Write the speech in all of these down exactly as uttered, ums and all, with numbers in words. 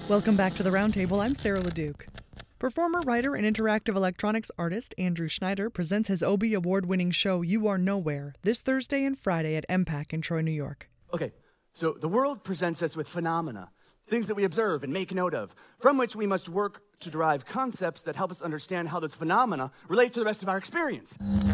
Welcome back to the Roundtable. I'm Sarah LeDuc. Performer, writer, and interactive electronics artist Andrew Schneider presents his Obie Award-winning show You Are Nowhere this Thursday and Friday at M PAC in Troy, New York. Okay, so the world presents us with phenomena, things that we observe and make note of, from which we must work to derive concepts that help us understand how those phenomena relate to the rest of our experience.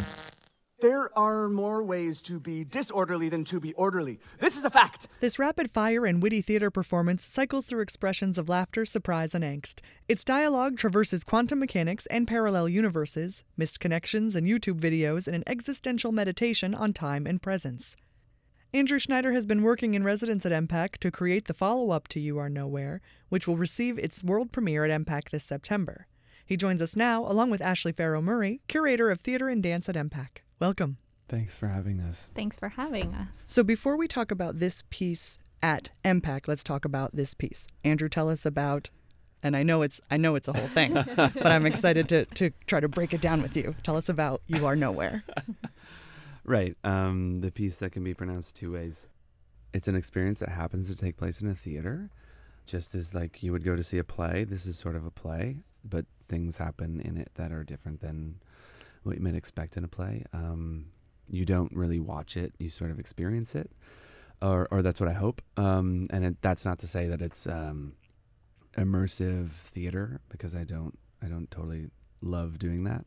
There are more ways to be disorderly than to be orderly. This is a fact. This rapid-fire and witty theater performance cycles through expressions of laughter, surprise, and angst. Its dialogue traverses quantum mechanics and parallel universes, missed connections and YouTube videos, and an existential meditation on time and presence. Andrew Schneider has been working in residence at M PAC to create the follow-up to You Are Nowhere, which will receive its world premiere at M PAC this September. He joins us now, along with Ashley Farrow Murray, curator of theater and dance at M PAC. Welcome. Thanks for having us. Thanks for having us. So before we talk about this piece at M PAC, let's talk about this piece. Andrew, tell us about, and I know it's I know it's a whole thing, but I'm excited to, to try to break it down with you. Tell us about You Are Nowhere. Right. Um, the piece that can be pronounced two ways. It's an experience that happens to take place in a theater, just as like you would go to see a play. This is sort of a play, but things happen in it that are different than what you might expect in a play. Um, you don't really watch it, you sort of experience it, or or that's what I hope. Um, and it, that's not to say that it's um, immersive theater, because I don't I don't totally love doing that.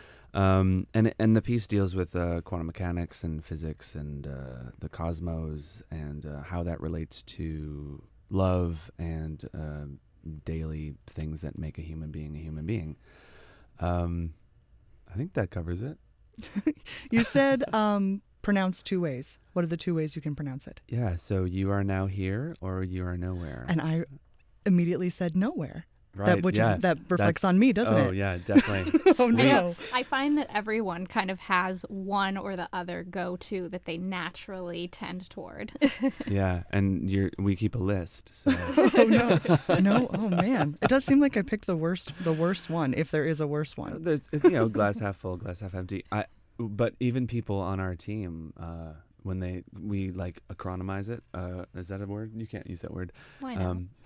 Um, and and the piece deals with uh, quantum mechanics and physics and uh, the cosmos and uh, how that relates to love and uh, daily things that make a human being a human being. Um, I think that covers it. You said um, pronounce two ways. What are the two ways you can pronounce it? Yeah, so you are now here or you are nowhere. And I immediately said nowhere. Right, that, which yeah, is that reflects that's- on me, doesn't oh, it? yeah, definitely. Oh no. I find that everyone kind of has one or the other go-to that they naturally tend toward. Yeah, and you're we keep a list. So Oh no. No, oh man. It does seem like I picked the worst the worst one, if there is a worse one. there's you know glass half full, glass half empty. I but even people on our team, uh, when they we like acronymize it, uh, is that a word? You can't use that word. Why not? Um,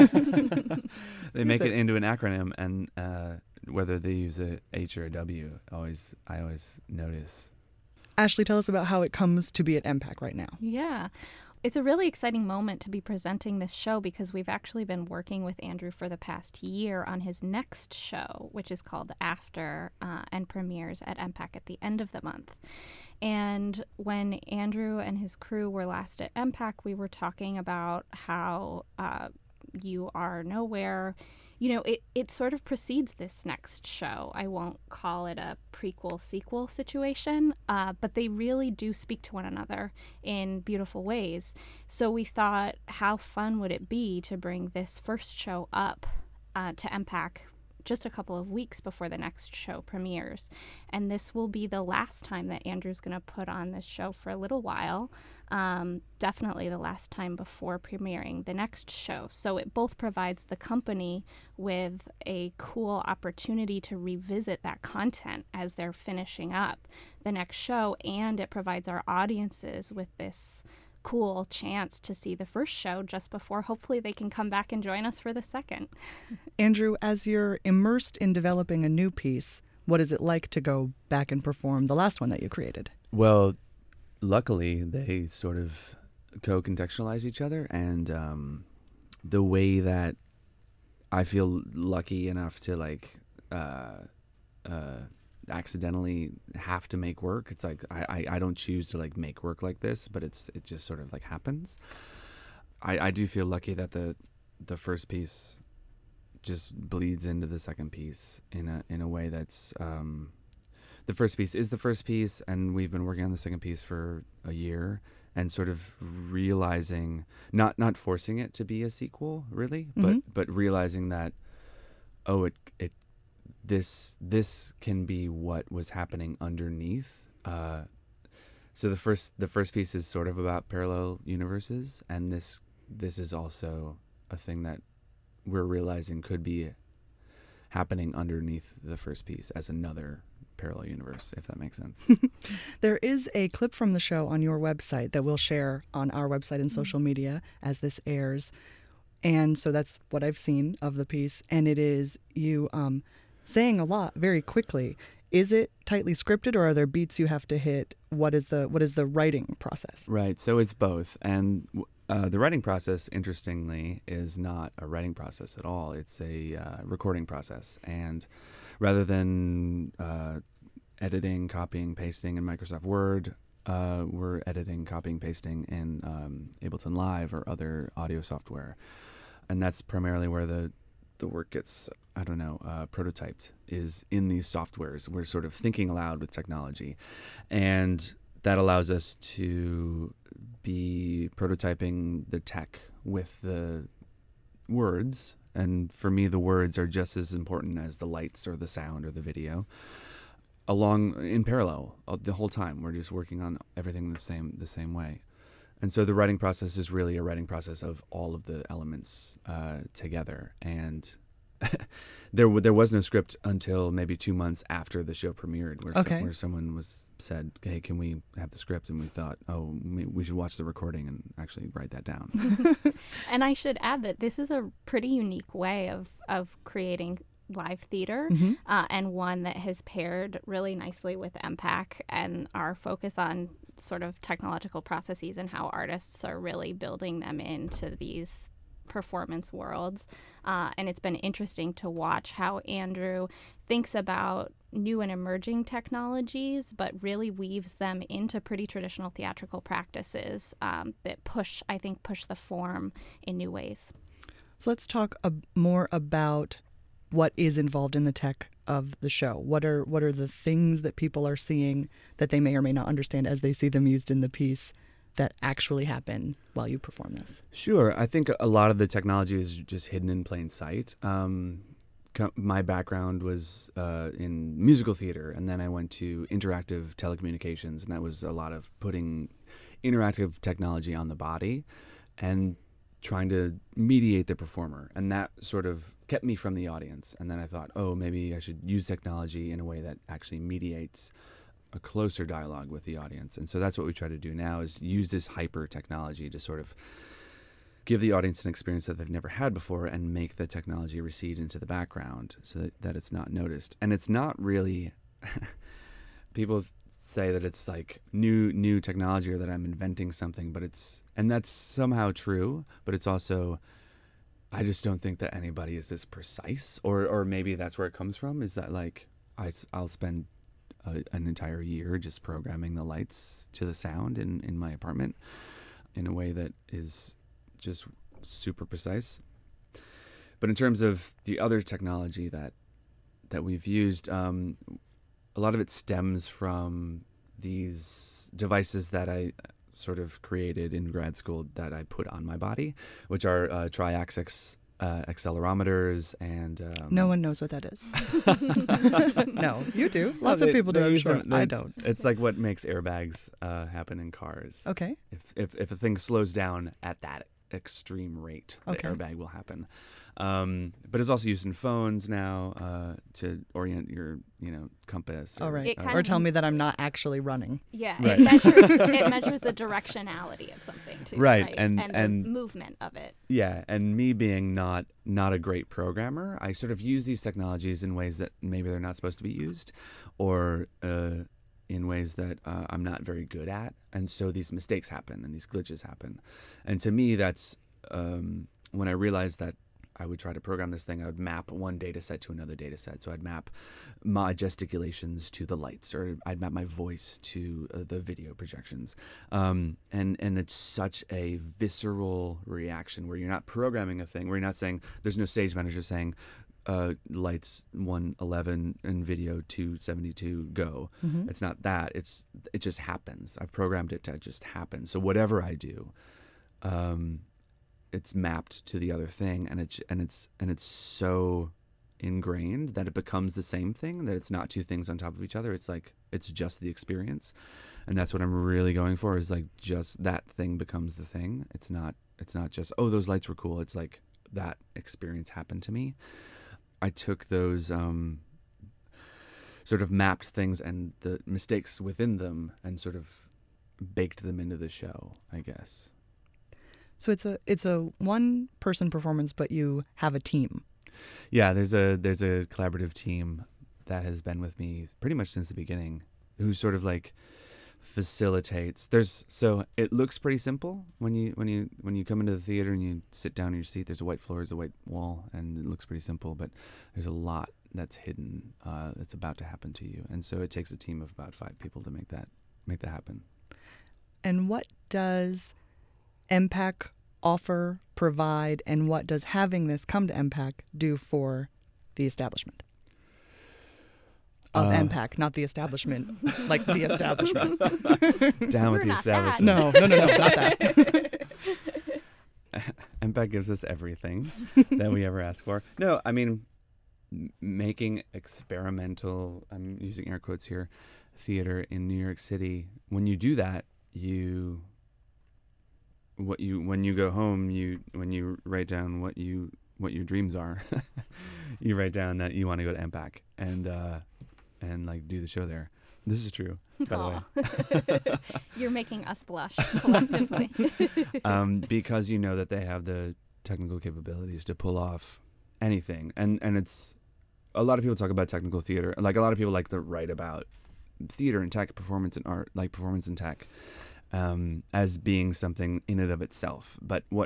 they make it into an acronym, and uh, whether they use a H or a W, always I always notice. Ashley, tell us about how it comes to be at M PAC right now. Yeah. It's a really exciting moment to be presenting this show because we've actually been working with Andrew for the past year on his next show, which is called After uh, and premieres at M PAC at the end of the month. And when Andrew and his crew were last at M PAC, we were talking about how uh, You Are Nowhere, you know, it, it sort of precedes this next show. I won't call it a prequel sequel situation, uh, but they really do speak to one another in beautiful ways. So we thought, how fun would it be to bring this first show up uh, to M PAC just a couple of weeks before the next show premieres. And this will be the last time that Andrew's going to put on this show for a little while. Um, definitely the last time before premiering the next show. So it both provides the company with a cool opportunity to revisit that content as they're finishing up the next show, and it provides our audiences with this cool chance to see the first show just before hopefully they can come back and join us for the second. Andrew, as you're immersed in developing a new piece, what is it like to go back and perform the last one that you created? Well, luckily they sort of co-contextualize each other, and um, the way that I feel lucky enough to like uh, uh, accidentally have to make work. It's like I, I, I don't choose to like make work like this, but it's it just sort of like happens. I, I do feel lucky that the the first piece just bleeds into the second piece in a in a way that's um, the first piece is the first piece, and we've been working on the second piece for a year, and sort of realizing not not forcing it to be a sequel really, Mm-hmm. but but realizing that oh it it this this can be what was happening underneath. Uh, so the first the first piece is sort of about parallel universes, and this this is also a thing that we're realizing could be happening underneath the first piece as another parallel universe, if that makes sense. There is a clip from the show on your website that we'll share on our website and social media as this airs. And so that's what I've seen of the piece. And it is you um, saying a lot very quickly. Is it tightly scripted, or are there beats you have to hit? What is the what is the writing process? Right. So it's both. And uh, the writing process, interestingly, is not a writing process at all. It's a uh, recording process. And rather than uh, editing, copying, pasting in Microsoft Word, uh, we're editing, copying, pasting in um, Ableton Live or other audio software. And that's primarily where the the work gets, I don't know, uh, prototyped, is in these softwares. We're sort of thinking aloud with technology. And that allows us to be prototyping the tech with the words. And for me, the words are just as important as the lights or the sound or the video. Along in parallel uh, the whole time, we're just working on everything the same the same way. And so the writing process is really a writing process of all of the elements uh, together. And there w- there was no script until maybe two months after the show premiered, where, Okay. so, where someone was said, hey, can we have the script? And we thought, oh, we, we should watch the recording and actually write that down. And I should add that this is a pretty unique way of, of creating live theater, Mm-hmm. uh, and one that has paired really nicely with M PAC and our focus on sort of technological processes and how artists are really building them into these performance worlds. Uh, and it's been interesting to watch how Andrew thinks about new and emerging technologies, but really weaves them into pretty traditional theatrical practices um, that push, I think, push the form in new ways. So let's talk a, more about what is involved in the tech of the show. What are what are the things that people are seeing that they may or may not understand as they see them used in the piece that actually happen while you perform this? Sure. I think a lot of the technology is just hidden in plain sight. Um, co- my background was uh, in musical theater, and then I went to interactive telecommunications, and that was a lot of putting interactive technology on the body and trying to mediate the performer. And that sort of kept me from the audience. And then I thought, oh, maybe I should use technology in a way that actually mediates a closer dialogue with the audience. And so that's what we try to do now, is use this hyper technology to sort of give the audience an experience that they've never had before and make the technology recede into the background so that, that it's not noticed. And it's not really, people say that it's like new new technology or that I'm inventing something, but it's, and that's somehow true, but it's also, I just don't think that anybody is this precise, or or maybe that's where it comes from, is that like I, I'll spend a, an entire year just programming the lights to the sound in, in my apartment in a way that is just super precise. But in terms of the other technology that that we've used, um, a lot of it stems from these devices that I sort of created in grad school that I put on my body, which are uh, tri-axis uh, accelerometers and... Um, No one knows what that is. No, you do. Lots No, of they- people do, they I'm use sure. them- I they- don't. It's like what makes airbags uh, happen in cars. Okay. If, if if a thing slows down at that extreme rate, the Okay. airbag will happen. Um, but it's also used in phones now uh, to orient your, you know, compass. All or, right. It kind Or of- tell me that I'm not actually running. Yeah, Right. it measures it measures the directionality of something too, Right, right? and- the and- movement of it. Yeah, and me being not not a great programmer, I sort of use these technologies in ways that maybe they're not supposed to be used, or uh, in ways that uh, I'm not very good at, and so these mistakes happen and these glitches happen. And to me, that's um, when I realized that I would try to program this thing, I would map one data set to another data set. So I'd map my gesticulations to the lights, or I'd map my voice to uh, the video projections. Um, and, and it's such a visceral reaction where you're not programming a thing, where you're not saying, there's no stage manager saying, uh, lights one eleven and video two seventy-two, go. Mhm. It's not that. It's It just happens. I've programmed it to just happen. So whatever I do, um, it's mapped to the other thing, and it's and it's and it's so ingrained that it becomes the same thing, that it's not two things on top of each other. It's like it's just the experience, and that's what I'm really going for, is like just that thing becomes the thing. It's not it's not just, oh, those lights were cool. It's like that experience happened to me. I took those um, sort of mapped things and the mistakes within them and sort of baked them into the show, I guess. So it's a it's a one person performance, but you have a team. Yeah, there's a there's a collaborative team that has been with me pretty much since the beginning, who sort of like facilitates. There's so it looks pretty simple when you when you when you come into the theater and you sit down in your seat. There's a white floor, there's a white wall, and it looks pretty simple. But there's a lot that's hidden uh, that's about to happen to you, and so it takes a team of about five people to make that make that happen. And what does M PAC offer, provide, and what does having this come to M PAC do for the establishment? Of Uh, M PAC, not the establishment, like the establishment. Down with We're the not that. establishment. No, no, no, no, not that. M PAC gives us everything that we ever ask for. No, I mean, m- making experimental, I'm using air quotes here, theater in New York City. When you do that, you, what you, when you go home, you, when you write down what you, what your dreams are, you write down that you want to go to M PAC and, uh, and like do the show there. This is true, by the way. You're making us blush collectively. um, because you know that they have the technical capabilities to pull off anything. And and it's, a lot of people talk about technical theater. Like a lot of people like to write about theater and tech, performance and art, like performance and tech, um, as being something in and of itself. But what,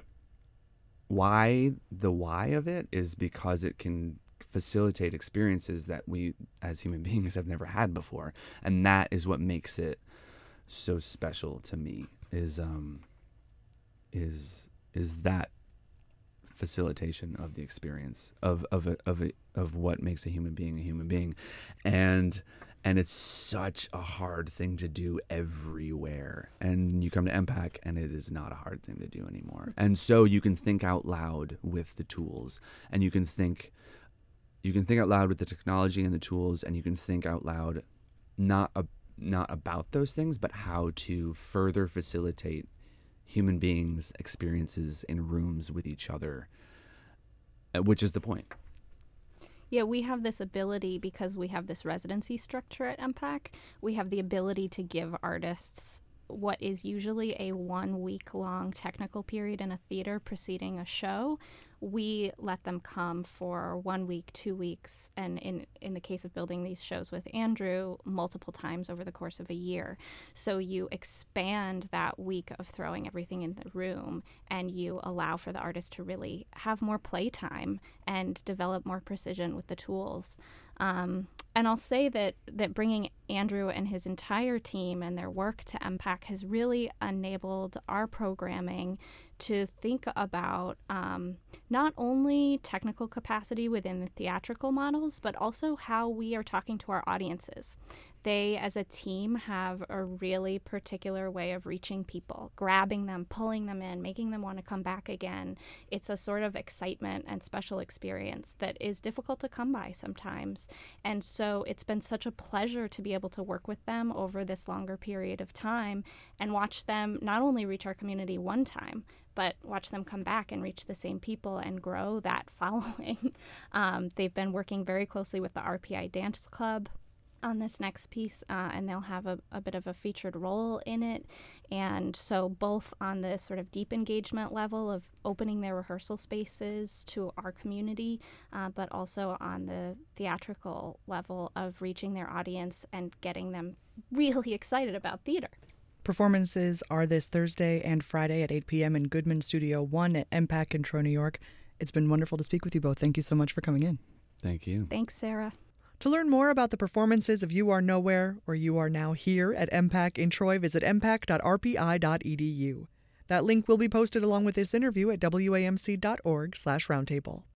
why, the why of it is because it can facilitate experiences that we as human beings have never had before. And that is what makes it so special to me, is um is is that facilitation of the experience of of a, of a, of what makes a human being a human being. And and it's such a hard thing to do everywhere. And you come to M PAC and it is not a hard thing to do anymore. And so you can think out loud with the tools, and you can think you can think out loud with the technology and the tools, and you can think out loud not a, not about those things, but how to further facilitate human beings' experiences in rooms with each other, uh, which is the point. Yeah, we have this ability, because we have this residency structure at M PAC, we have the ability to give artists what is usually a one week long technical period in a theater preceding a show. We let them come for one week, two weeks, and in in the case of building these shows with Andrew, multiple times over the course of a year. So you expand that week of throwing everything in the room, and you allow for the artist to really have more playtime and develop more precision with the tools. Um, and I'll say that, that bringing Andrew and his entire team and their work to M PAC has really enabled our programming to think about um, not only technical capacity within the theatrical models, but also how we are talking to our audiences. They, as a team, have a really particular way of reaching people, grabbing them, pulling them in, making them want to come back again. It's a sort of excitement and special experience that is difficult to come by sometimes. And so it's been such a pleasure to be able to work with them over this longer period of time and watch them not only reach our community one time, but watch them come back and reach the same people and grow that following. um, they've been working very closely with the R P I Dance Club on this next piece, uh, and they'll have a, a bit of a featured role in it. And so both on the sort of deep engagement level of opening their rehearsal spaces to our community, uh, but also on the theatrical level of reaching their audience and getting them really excited about theater. Performances are this Thursday and Friday at eight p.m. in Goodman Studio one at M PAC in Troy, New York. It's been wonderful to speak with you both. Thank you so much for coming in. Thank you. Thanks, Sarah. To learn more about the performances of You Are Nowhere or You Are Now Here at M PAC in Troy, visit m pac dot r p i dot e d u. That link will be posted along with this interview at w a m c dot org slash roundtable.